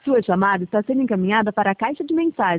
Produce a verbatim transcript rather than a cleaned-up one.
Sua chamada está sendo encaminhada para a caixa de mensagens.